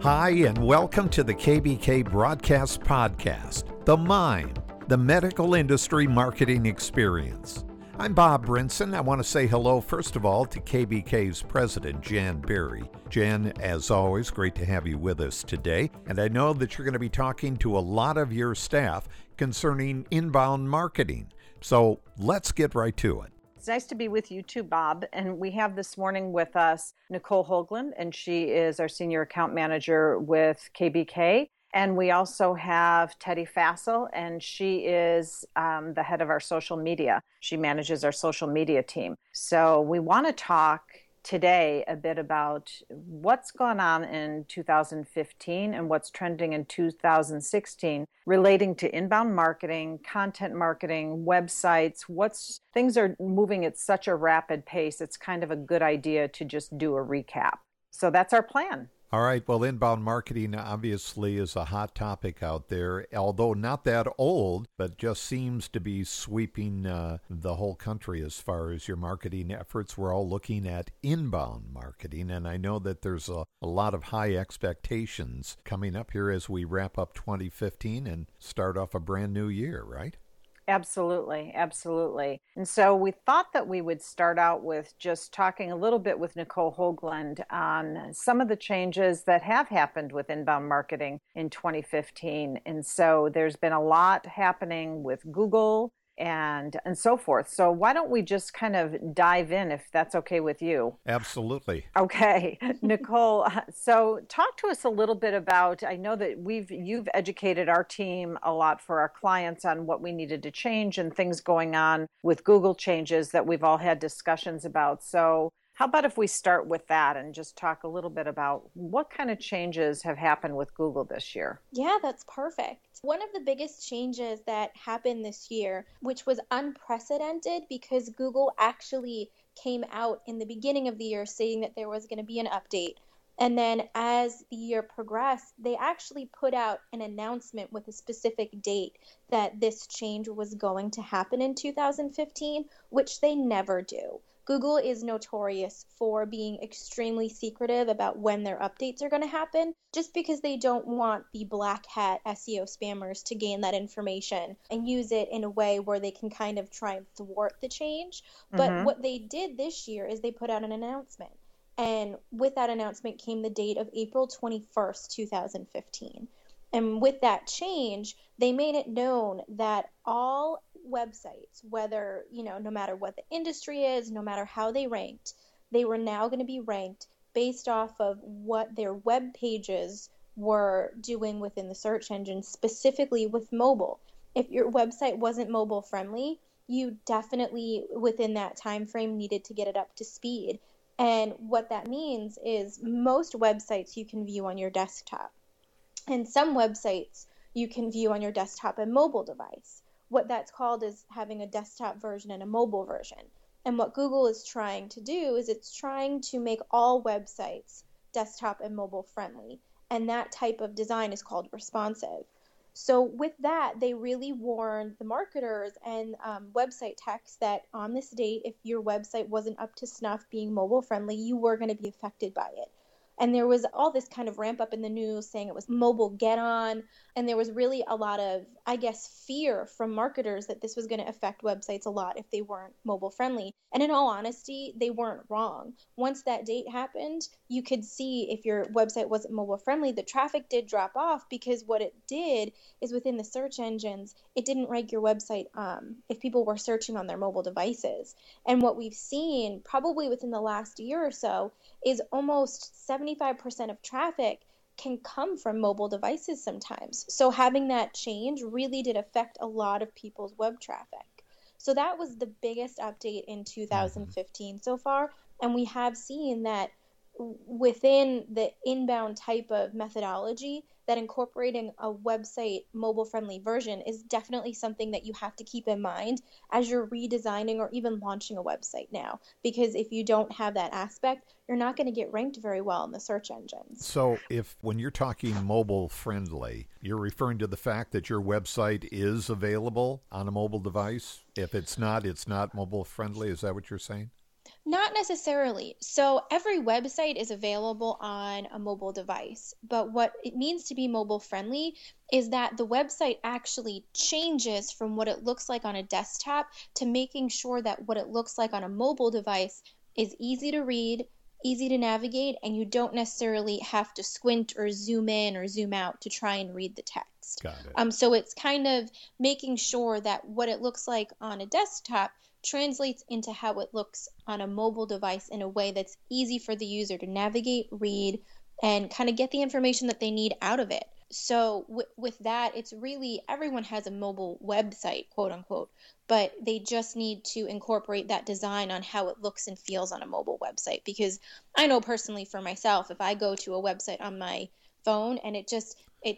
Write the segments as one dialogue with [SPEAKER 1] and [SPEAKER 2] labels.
[SPEAKER 1] Hi, and welcome to the KBK Broadcast Podcast, The Mind, the Medical Industry Marketing Experience. I'm Bob Brinson. I want to say hello, first of all, to KBK's president, Jan Berry. Jan, as always, great to have you with us today. And I know that you're going to be talking to a lot of your staff concerning inbound marketing. So let's get right to it.
[SPEAKER 2] It's nice to be with you too, Bob. And we have this morning with us Nicole Hoagland, and she is our Senior Account Manager with KBK. And we also have Teddy Fassel, and she is the head of our social media. She manages our social media team. So we want to talk today a bit about what's gone on in 2015 and what's trending in 2016 relating to inbound marketing, content marketing, websites. Things are moving at such a rapid pace, it's kind of a good idea to just do a recap. So that's our plan.
[SPEAKER 1] All right. Well, inbound marketing obviously is a hot topic out there, although not that old, but just seems to be sweeping the whole country as far as your marketing efforts. We're all looking at inbound marketing, and I know that there's a lot of high expectations coming up here as we wrap up 2015 and start off a brand new year, right?
[SPEAKER 2] Absolutely, absolutely. And so we thought that we would start out with just talking a little bit with Nicole Hoagland on some of the changes that have happened with inbound marketing in 2015. And so there's been a lot happening with Google and so forth. So why don't we just kind of dive in, if that's okay with you?
[SPEAKER 1] Absolutely.
[SPEAKER 2] Okay. Nicole, so talk to us a little bit about, I know that you've educated our team a lot for our clients on what we needed to change and things going on with Google changes that we've all had discussions about. So how about if we start with that and just talk a little bit about what kind of changes have happened with Google this year?
[SPEAKER 3] Yeah, that's perfect. One of the biggest changes that happened this year, which was unprecedented because Google actually came out in the beginning of the year saying that there was going to be an update. And then as the year progressed, they actually put out an announcement with a specific date that this change was going to happen in 2015, which they never do. Google is notorious for being extremely secretive about when their updates are going to happen, just because they don't want the black hat SEO spammers to gain that information and use it in a way where they can kind of try and thwart the change. But what they did this year is they put out an announcement. And with that announcement came the date of April 21st, 2015. And with that change, they made it known that all websites, whether, no matter what the industry is, no matter how they ranked, they were now going to be ranked based off of what their web pages were doing within the search engine, specifically with mobile. If your website wasn't mobile friendly, you definitely within that time frame needed to get it up to speed. And what that means is most websites you can view on your desktop. And some websites you can view on your desktop and mobile device. What that's called is having a desktop version and a mobile version. And what Google is trying to do is it's trying to make all websites desktop and mobile friendly. And that type of design is called responsive. So with that, they really warned the marketers and website techs that on this date, if your website wasn't up to snuff being mobile friendly, you were going to be affected by it. And there was all this kind of ramp up in the news saying it was mobile get on. And there was really a lot of, fear from marketers that this was going to affect websites a lot if they weren't mobile friendly. And in all honesty, they weren't wrong. Once that date happened, you could see if your website wasn't mobile friendly, the traffic did drop off because what it did is within the search engines, it didn't rank your website if people were searching on their mobile devices. And what we've seen probably within the last year or so is almost 75% of traffic can come from mobile devices sometimes. So having that change really did affect a lot of people's web traffic. So that was the biggest update in 2015 so far. And we have seen that within the inbound type of methodology, that incorporating a website mobile-friendly version is definitely something that you have to keep in mind as you're redesigning or even launching a website now. Because if you don't have that aspect, you're not going to get ranked very well in the search engines.
[SPEAKER 1] So when you're talking mobile-friendly, you're referring to the fact that your website is available on a mobile device? If it's not mobile-friendly, is that what you're saying?
[SPEAKER 3] Not necessarily. So every website is available on a mobile device, but what it means to be mobile friendly is that the website actually changes from what it looks like on a desktop to making sure that what it looks like on a mobile device is easy to read, easy to navigate, and you don't necessarily have to squint or zoom in or zoom out to try and read the text.
[SPEAKER 1] Got it.
[SPEAKER 3] So it's kind of making sure that what it looks like on a desktop translates into how it looks on a mobile device in a way that's easy for the user to navigate, read, and kind of get the information that they need out of it. So with that, it's really everyone has a mobile website, quote unquote, but they just need to incorporate that design on how it looks and feels on a mobile website. Because I know personally for myself, if I go to a website on my phone and it's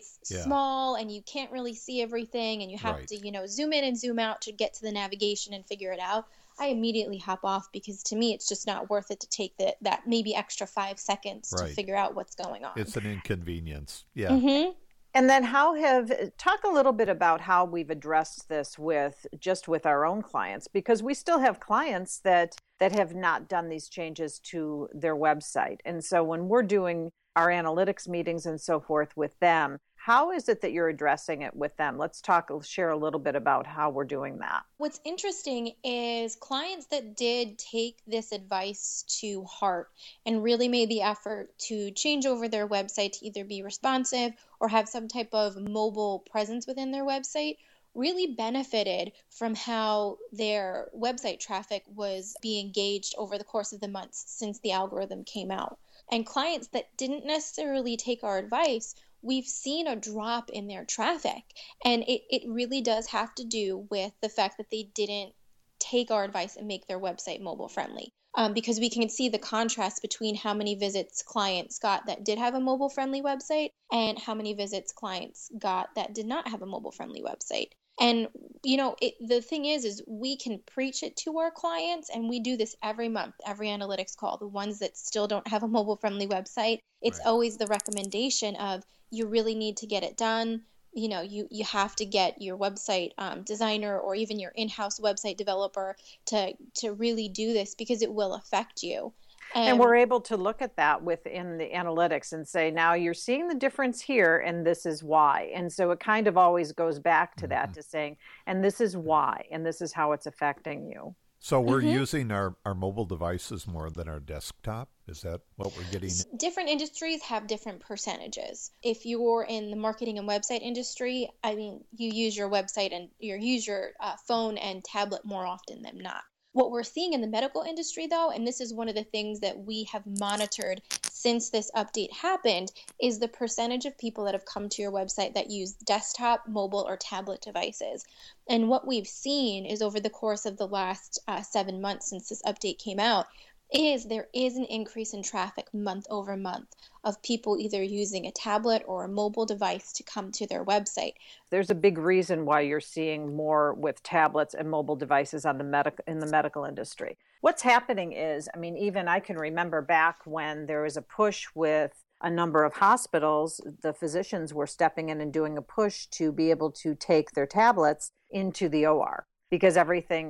[SPEAKER 3] small and you can't really see everything and you have to, zoom in and zoom out to get to the navigation and figure it out, I immediately hop off because to me, it's just not worth it to take that maybe extra 5 seconds to figure out what's going on.
[SPEAKER 1] It's an inconvenience. Yeah.
[SPEAKER 3] Mm-hmm.
[SPEAKER 2] And then talk a little bit about how we've addressed this with our own clients, because we still have clients that have not done these changes to their website. And so when we're doing our analytics meetings and so forth with them, how is it that you're addressing it with them? Let's share a little bit about how we're doing that.
[SPEAKER 3] What's interesting is clients that did take this advice to heart and really made the effort to change over their website to either be responsive or have some type of mobile presence within their website really benefited from how their website traffic was being gauged over the course of the months since the algorithm came out. And clients that didn't necessarily take our advice, we've seen a drop in their traffic. And it really does have to do with the fact that they didn't take our advice and make their website mobile friendly. Because we can see the contrast between how many visits clients got that did have a mobile friendly website and how many visits clients got that did not have a mobile friendly website. And, the thing is we can preach it to our clients, and we do this every month, every analytics call. The ones that still don't have a mobile friendly website, it's always the recommendation of you really need to get it done. You have to get your website designer or even your in-house website developer to really do this because it will affect you.
[SPEAKER 2] And we're able to look at that within the analytics and say, now you're seeing the difference here, and this is why. And so it kind of always goes back to that, to saying, and this is why, and this is how it's affecting you.
[SPEAKER 1] So we're using our mobile devices more than our desktop? Is that what we're getting?
[SPEAKER 3] Different industries have different percentages. If you're in the marketing and website industry, you use your website and you use your phone and tablet more often than not. What we're seeing in the medical industry, though, and this is one of the things that we have monitored since this update happened, is the percentage of people that have come to your website that use desktop, mobile, or tablet devices. And what we've seen is over the course of the last 7 months since this update came out, there is an increase in traffic month over month of people either using a tablet or a mobile device to come to their website.
[SPEAKER 2] There's a big reason why you're seeing more with tablets and mobile devices in the medical industry. What's happening is, even I can remember back when there was a push with a number of hospitals, the physicians were stepping in and doing a push to be able to take their tablets into the OR. Because everything,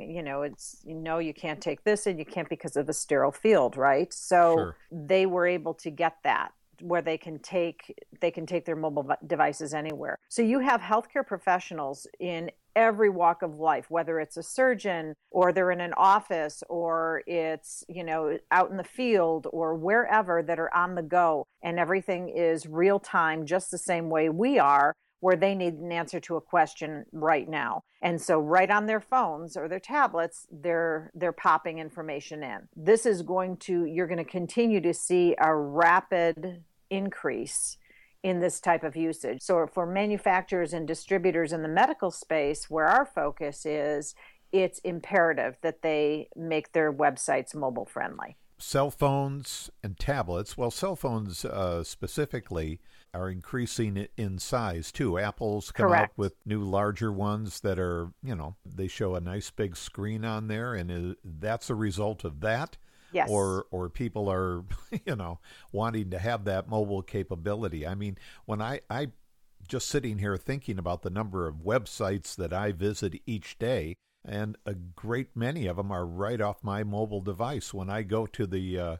[SPEAKER 2] you can't take this and you can't because of a sterile field, right? So They were able to get that where they can take their mobile devices anywhere. So you have healthcare professionals in every walk of life, whether it's a surgeon or they're in an office or it's, out in the field or wherever, that are on the go, and everything is real time, just the same way we are, where they need an answer to a question right now. And so right on their phones or their tablets, they're popping information in. You're going to continue to see a rapid increase in this type of usage. So for manufacturers and distributors in the medical space, where our focus is, it's imperative that they make their websites mobile friendly.
[SPEAKER 1] Cell phones and tablets, well, cell phones specifically are increasing in size too. Apple's come out with new larger ones that are, they show a nice big screen on there, and that's a result of that.
[SPEAKER 2] Yes.
[SPEAKER 1] Or people are, wanting to have that mobile capability. When I just sitting here thinking about the number of websites that I visit each day, And a great many of them are right off my mobile device. When I go to the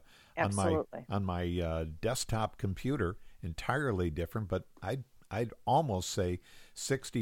[SPEAKER 1] on my desktop computer, entirely different. But I'd almost say 60%,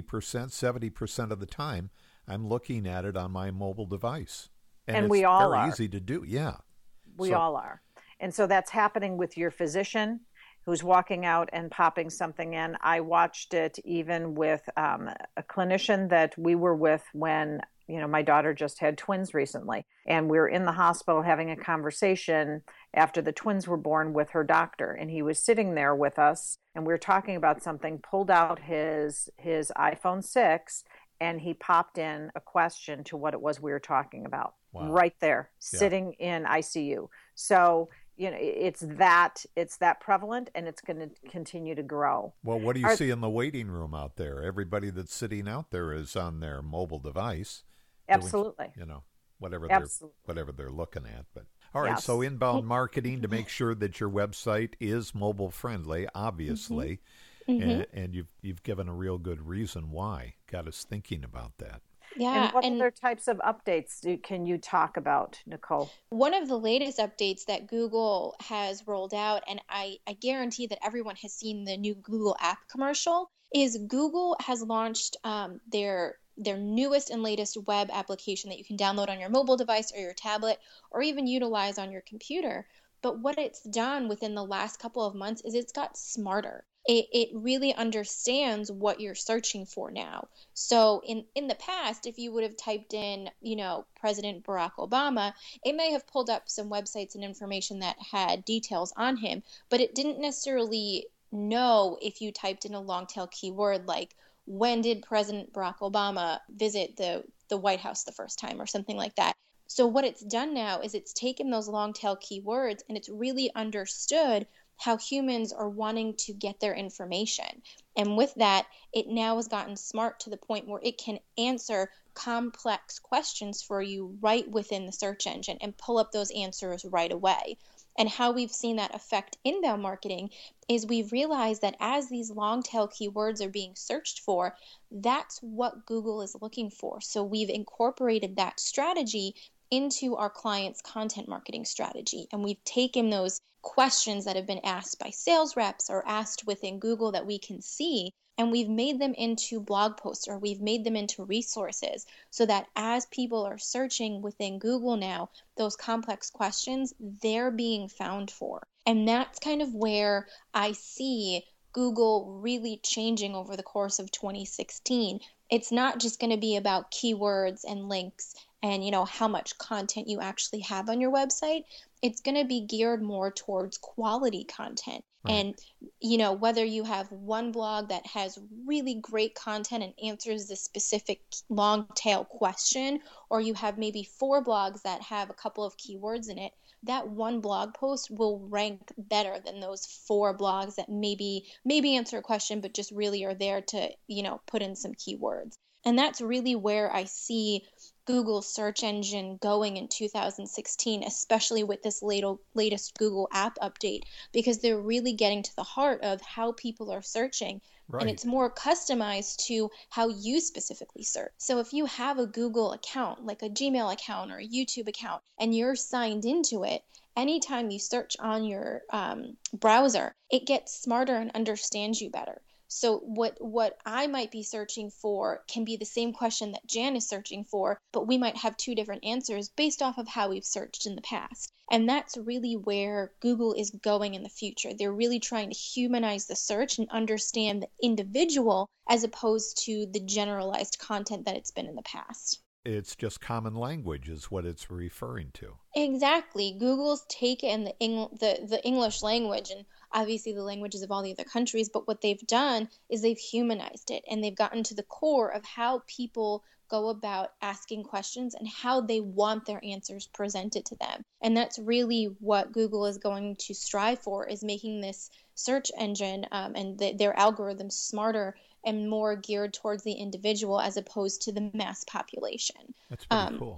[SPEAKER 1] 70% of the time, I'm looking at it on my mobile device, and
[SPEAKER 2] we
[SPEAKER 1] it's
[SPEAKER 2] all
[SPEAKER 1] very
[SPEAKER 2] are.
[SPEAKER 1] easy to do. Yeah,
[SPEAKER 2] We all are. And so that's happening with your physician who's walking out and popping something in. I watched it even with a clinician that we were with when, my daughter just had twins recently. And we were in the hospital having a conversation after the twins were born with her doctor. And he was sitting there with us and we were talking about something, pulled out his iPhone 6, and he popped in a question to what it was we were talking about. Wow. Right there, sitting in ICU. So, it's that prevalent, and it's going to continue to grow.
[SPEAKER 1] Well, what do you see in the waiting room out there? Everybody that's sitting out there is on their mobile device.
[SPEAKER 2] Absolutely.
[SPEAKER 1] Doing, whatever they're looking at. But all right, so inbound marketing to make sure that your website is mobile friendly, obviously. Mm-hmm. And you've given a real good reason why. Got us thinking about that.
[SPEAKER 3] Yeah.
[SPEAKER 2] And what other types of updates can you talk about, Nicole?
[SPEAKER 3] One of the latest updates that Google has rolled out, and I guarantee that everyone has seen the new Google app commercial, is Google has launched their newest and latest web application that you can download on your mobile device or your tablet or even utilize on your computer. But what it's done within the last couple of months is it's got smarter. It really understands what you're searching for now. So in the past, if you would have typed in, President Barack Obama, it may have pulled up some websites and information that had details on him, but it didn't necessarily know if you typed in a long tail keyword like, when did President Barack Obama visit the White House the first time or something like that. So what it's done now is it's taken those long tail keywords and it's really understood how humans are wanting to get their information. And with that, it now has gotten smart to the point where it can answer complex questions for you right within the search engine and pull up those answers right away. And how we've seen that affect inbound marketing is we've realized that as these long tail keywords are being searched for, that's what Google is looking for. So we've incorporated that strategy into our clients' content marketing strategy. And we've taken those questions that have been asked by sales reps or asked within Google that we can see, and we've made them into blog posts or we've made them into resources so that as people are searching within Google now, those complex questions, they're being found for. And that's kind of where I see Google really changing over the course of 2016. It's not just going to be about keywords and links and how much content you actually have on your website. It's going to be geared more towards quality content. Right. And whether you have one blog that has really great content and answers the specific long tail question, or you have maybe 4 blogs that have a couple of keywords in it, that one blog post will rank better than those 4 blogs that maybe answer a question but just really are there to put in some keywords. And that's really where I see Google's search engine going in 2016, especially with this latest Google app update, because they're really getting to the heart of how people are searching. Right. And it's more customized to how you specifically search. So if you have a Google account, like a Gmail account or a YouTube account, and you're signed into it, anytime you search on your browser, it gets smarter and understands you better. So what I might be searching for can be the same question that Jan is searching for, but we might have 2 different answers based off of how we've searched in the past. And that's really where Google is going in the future. They're really trying to humanize the search and understand the individual as opposed to the generalized content that it's been in the past.
[SPEAKER 1] It's just common language is what it's referring to.
[SPEAKER 3] Exactly. Google's taken the English language and obviously the languages of all the other countries, but what they've done is they've humanized it and they've gotten to the core of how people go about asking questions and how they want their answers presented to them. And that's really what Google is going to strive for, is making this search engine and their algorithms smarter and more geared towards the individual as opposed to the mass population.
[SPEAKER 1] That's pretty cool.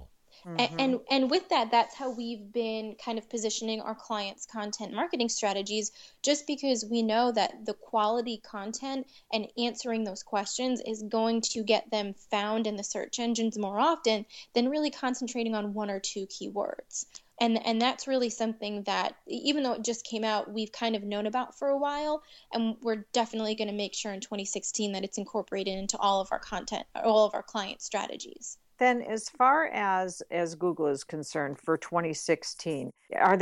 [SPEAKER 3] And with that, that's how we've been kind of positioning our clients' content marketing strategies, just because we know that the quality content and answering those questions is going to get them found in the search engines more often than really concentrating on one or two keywords. And that's really something that, even though it just came out, we've kind of known about for a while, and we're definitely going to make sure in 2016 that it's incorporated into all of our content, all of our client strategies.
[SPEAKER 2] Then as far as Google is concerned for 2016, is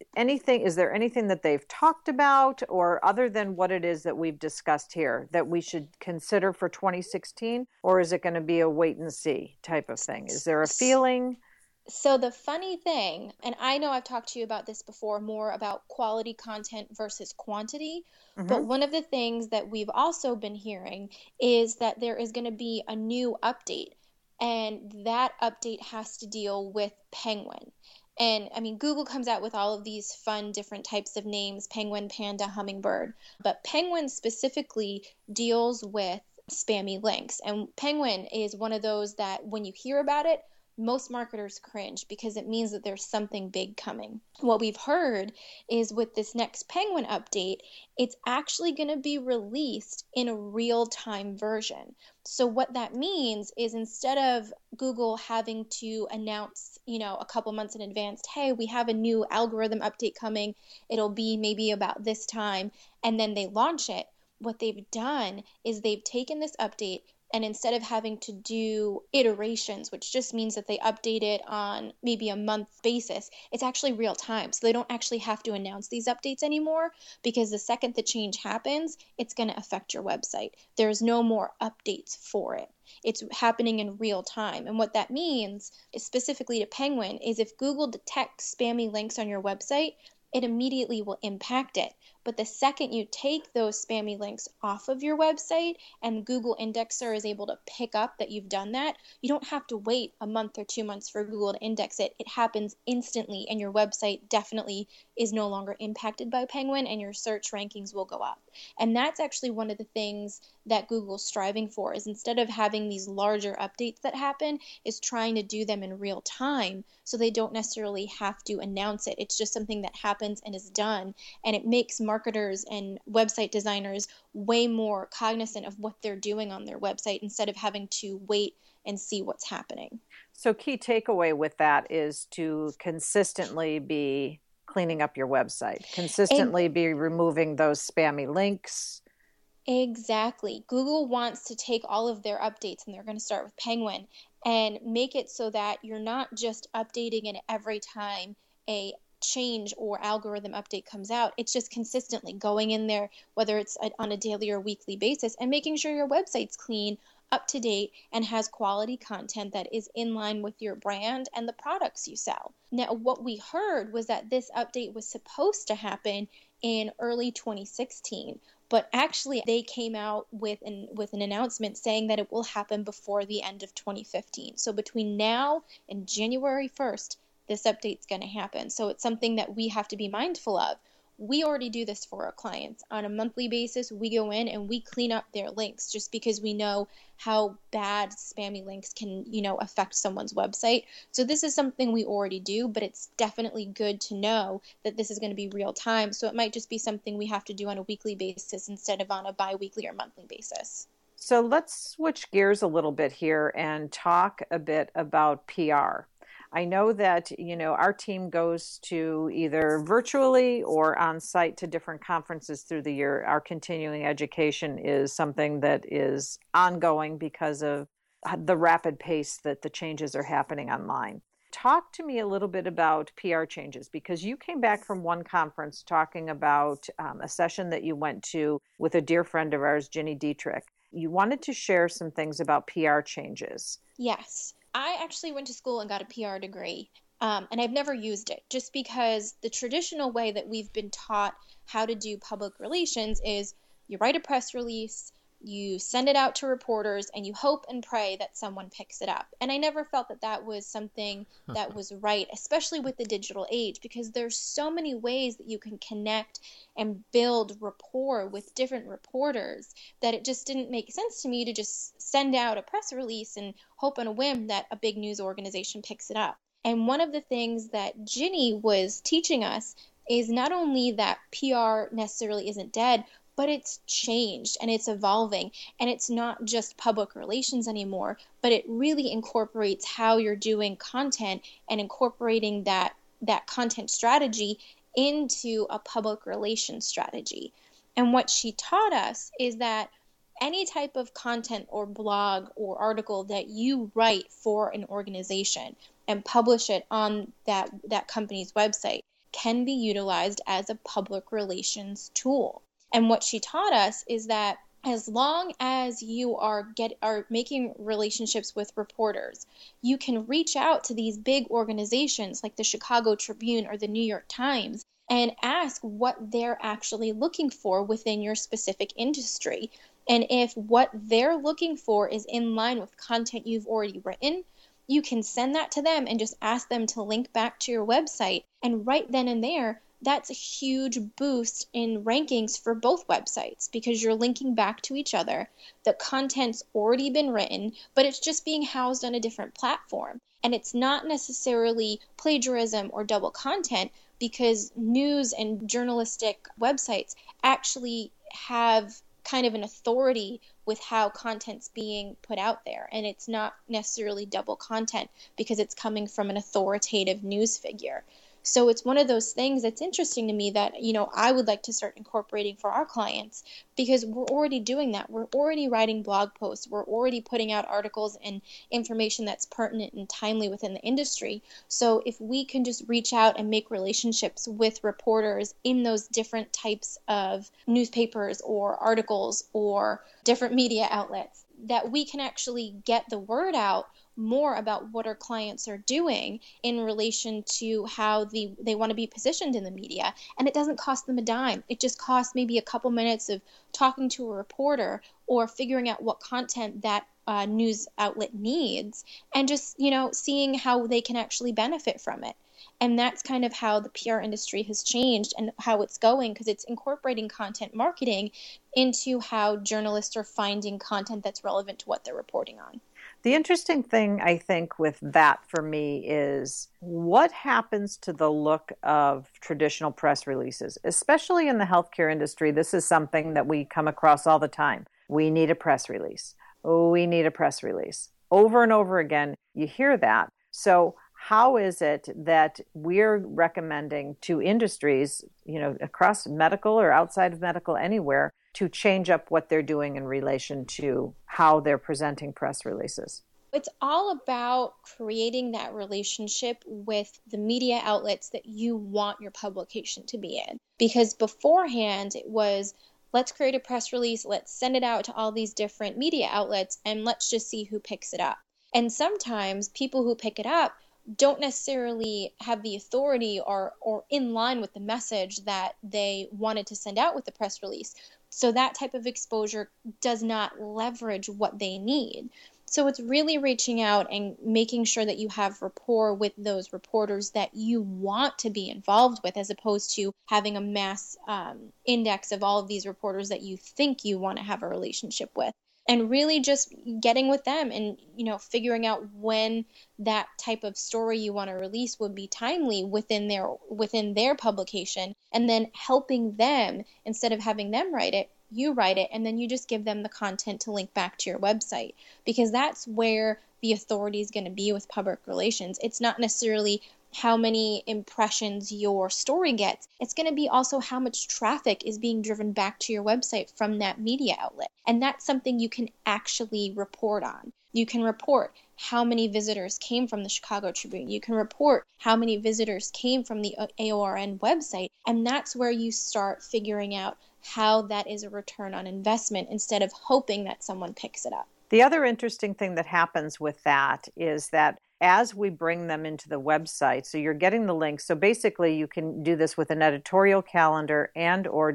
[SPEAKER 2] there anything that they've talked about, or other than what it is that we've discussed here, that we should consider for 2016? Or is it going to be a wait and see type of thing? Is there a feeling?
[SPEAKER 3] So the funny thing, and I know I've talked to you about this before, more about quality content versus quantity, but one of the things that we've also been hearing is that there is going to be a new update, and that update has to deal with Penguin. And I mean, Google comes out with all of these fun different types of names: Penguin, Panda, Hummingbird. But Penguin specifically deals with spammy links. And Penguin is one of those that when you hear about it, most marketers cringe because it means that there's something big coming. What we've heard is with this next Penguin update, it's actually going to be released in a real-time version. So what that means is, instead of Google having to announce, a couple months in advance, hey, we have a new algorithm update coming, it'll be maybe about this time, and then they launch it, what they've done is they've taken this update, and instead of having to do iterations, which just means that they update it on maybe a month basis, it's actually real time. So they don't actually have to announce these updates anymore, because the second the change happens, it's going to affect your website. There's no more updates for it. It's happening in real time. And what that means, is specifically to Penguin, is if Google detects spammy links on your website, it immediately will impact it. But the second you take those spammy links off of your website and Google Indexer is able to pick up that you've done that, you don't have to wait a month or 2 months for Google to index it. It happens instantly, and your website definitely is no longer impacted by Penguin, and your search rankings will go up. And that's actually one of the things that Google's striving for, is instead of having these larger updates that happen, is trying to do them in real time so they don't necessarily have to announce it. It's just something that happens and is done, and it makes marketers and website designers way more cognizant of what they're doing on their website instead of having to wait and see what's happening.
[SPEAKER 2] So key takeaway with that is to consistently be cleaning up your website, consistently be removing those spammy links.
[SPEAKER 3] Exactly. Google wants to take all of their updates, and they're going to start with Penguin, and make it so that you're not just updating it every time a change or algorithm update comes out. It's just consistently going in there, whether it's on a daily or weekly basis, and making sure your website's clean, up to date, and has quality content that is in line with your brand and the products you sell. Now, what we heard was that this update was supposed to happen in early 2016, but actually they came out with an announcement saying that it will happen before the end of 2015. So between now and January 1st, this update's going to happen. So it's something that we have to be mindful of. We already do this for our clients. On a monthly basis, we go in and we clean up their links, just because we know how bad spammy links can, affect someone's website. So this is something we already do, but it's definitely good to know that this is going to be real time. So it might just be something we have to do on a weekly basis instead of on a bi-weekly or monthly basis.
[SPEAKER 2] So let's switch gears a little bit here and talk a bit about PR. I know that, our team goes to either virtually or on site to different conferences through the year. Our continuing education is something that is ongoing because of the rapid pace that the changes are happening online. Talk to me a little bit about PR changes, because you came back from one conference talking about a session that you went to with a dear friend of ours, Ginny Dietrich. You wanted to share some things about PR changes.
[SPEAKER 3] Yes. I actually went to school and got a PR degree, and I've never used it, just because the traditional way that we've been taught how to do public relations is you write a press release, you send it out to reporters, and you hope and pray that someone picks it up. And I never felt that that was something that was right, especially with the digital age, because there's so many ways that you can connect and build rapport with different reporters that it just didn't make sense to me to just send out a press release and hope on a whim that a big news organization picks it up. And one of the things that Ginny was teaching us is not only that PR necessarily isn't dead, but it's changed and it's evolving, and it's not just public relations anymore, but it really incorporates how you're doing content and incorporating that content strategy into a public relations strategy. And what she taught us is that any type of content or blog or article that you write for an organization and publish it on that company's website can be utilized as a public relations tool. And what she taught us is that as long as you are making relationships with reporters, you can reach out to these big organizations like the Chicago Tribune or the New York Times and ask what they're actually looking for within your specific industry. And if what they're looking for is in line with content you've already written, you can send that to them and just ask them to link back to your website. And right then and there, that's a huge boost in rankings for both websites because you're linking back to each other. The content's already been written, but it's just being housed on a different platform. And it's not necessarily plagiarism or double content because news and journalistic websites actually have kind of an authority with how content's being put out there. And it's not necessarily double content because it's coming from an authoritative news figure. So it's one of those things that's interesting to me that, I would like to start incorporating for our clients because we're already doing that. We're already writing blog posts. We're already putting out articles and information that's pertinent and timely within the industry. So if we can just reach out and make relationships with reporters in those different types of newspapers or articles or different media outlets, that we can actually get the word out more about what our clients are doing in relation to how they want to be positioned in the media. And it doesn't cost them a dime. It just costs maybe a couple minutes of talking to a reporter or figuring out what content that news outlet needs and just, seeing how they can actually benefit from it. And that's kind of how the PR industry has changed and how it's going because it's incorporating content marketing into how journalists are finding content that's relevant to what they're reporting on.
[SPEAKER 2] The interesting thing, I think, with that for me is what happens to the look of traditional press releases, especially in the healthcare industry. This is something that we come across all the time. We need a press release. Oh, we need a press release. Over and over again, you hear that. So how is it that we're recommending to industries, across medical or outside of medical, anywhere, to change up what they're doing in relation to how they're presenting press releases?
[SPEAKER 3] It's all about creating that relationship with the media outlets that you want your publication to be in. Because beforehand, it was, let's create a press release, let's send it out to all these different media outlets, and let's just see who picks it up. And sometimes people who pick it up don't necessarily have the authority or in line with the message that they wanted to send out with the press release. So that type of exposure does not leverage what they need. So it's really reaching out and making sure that you have rapport with those reporters that you want to be involved with, as opposed to having a mass index of all of these reporters that you think you want to have a relationship with. And really just getting with them and, figuring out when that type of story you want to release would be timely within their publication, and then helping them, instead of having them write it, you write it, and then you just give them the content to link back to your website, because that's where the authority is going to be with public relations. It's not necessarily how many impressions your story gets. It's going to be also how much traffic is being driven back to your website from that media outlet. And that's something you can actually report on. You can report how many visitors came from the Chicago Tribune. You can report how many visitors came from the AORN website. And that's where you start figuring out how that is a return on investment instead of hoping that someone picks it up.
[SPEAKER 2] The other interesting thing that happens with that is that as we bring them into the website, so you're getting the links. So basically you can do this with an editorial calendar and or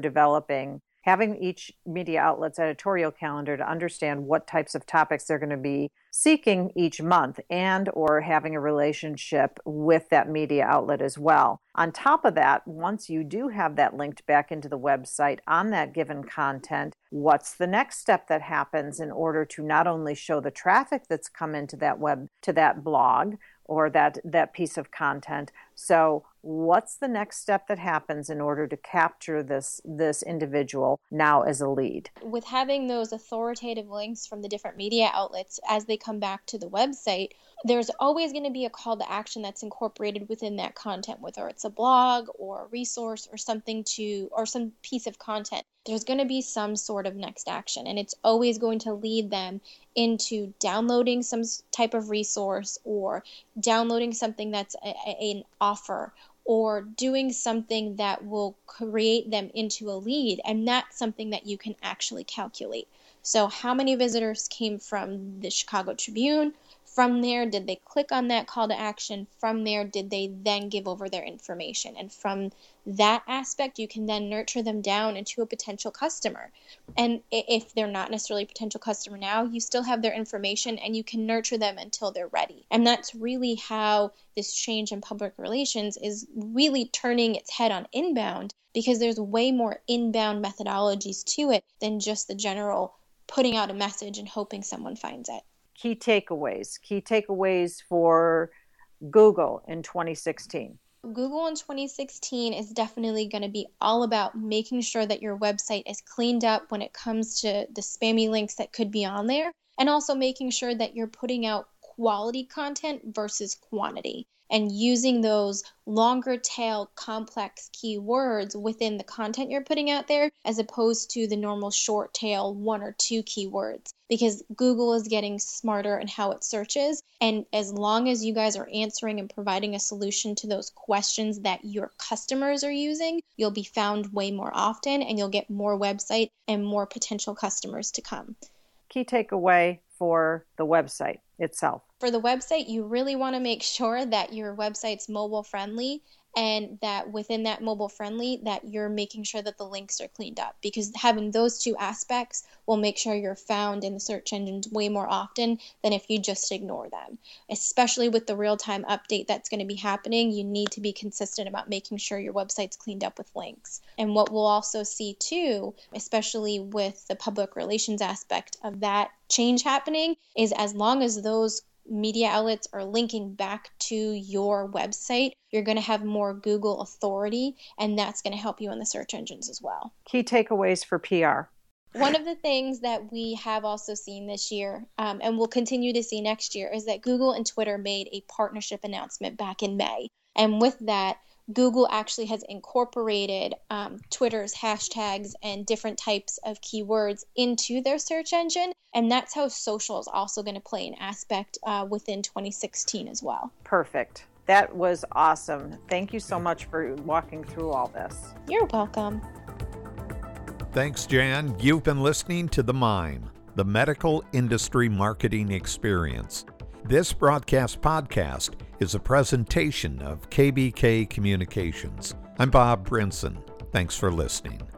[SPEAKER 2] having each media outlet's editorial calendar to understand what types of topics they're going to be seeking each month, and or having a relationship with that media outlet as well. On top of that, once you do have that linked back into the website on that given content, what's the next step that happens in order to not only show the traffic that's come into that to that blog, or that piece of content. So what's the next step that happens in order to capture this individual now as a lead?
[SPEAKER 3] With having those authoritative links from the different media outlets as they come back to the website, there's always going to be a call to action that's incorporated within that content, whether it's a blog or a resource or some piece of content. There's going to be some sort of next action, and it's always going to lead them into downloading some type of resource or downloading something that's an offer or doing something that will create them into a lead. And that's something that you can actually calculate. So how many visitors came from the Chicago Tribune? From there, did they click on that call to action? From there, did they then give over their information? And from that aspect, you can then nurture them down into a potential customer. And if they're not necessarily a potential customer now, you still have their information and you can nurture them until they're ready. And that's really how this change in public relations is really turning its head on inbound, because there's way more inbound methodologies to it than just the general putting out a message and hoping someone finds it.
[SPEAKER 2] Key takeaways for Google in 2016.
[SPEAKER 3] Google in 2016 is definitely going to be all about making sure that your website is cleaned up when it comes to the spammy links that could be on there, and also making sure that you're putting out quality content versus quantity, and using those longer tail complex keywords within the content you're putting out there as opposed to the normal short tail 1 or 2 keywords, because Google is getting smarter in how it searches. And as long as you guys are answering and providing a solution to those questions that your customers are using, you'll be found way more often and you'll get more website and more potential customers to come.
[SPEAKER 2] Key takeaway for the website itself.
[SPEAKER 3] For the website, you really want to make sure that your website's mobile friendly, and that within that mobile friendly, that you're making sure that the links are cleaned up, because having those 2 aspects will make sure you're found in the search engines way more often than if you just ignore them. Especially with the real-time update that's going to be happening, you need to be consistent about making sure your website's cleaned up with links. And what we'll also see too, especially with the public relations aspect of that change happening, is as long as those media outlets are linking back to your website, you're going to have more Google authority, and that's going to help you in the search engines as well.
[SPEAKER 2] Key takeaways for PR.
[SPEAKER 3] One of the things that we have also seen this year, and will continue to see next year, is that Google and Twitter made a partnership announcement back in May. And with that, Google actually has incorporated Twitter's hashtags and different types of keywords into their search engine. And that's how social is also going to play an aspect within 2016 as well.
[SPEAKER 2] Perfect. That was awesome. Thank you so much for walking through all this.
[SPEAKER 3] You're welcome.
[SPEAKER 1] Thanks, Jan. You've been listening to The Mime, the Medical Industry Marketing Experience. This broadcast podcast is a presentation of KBK Communications. I'm Bob Brinson. Thanks for listening.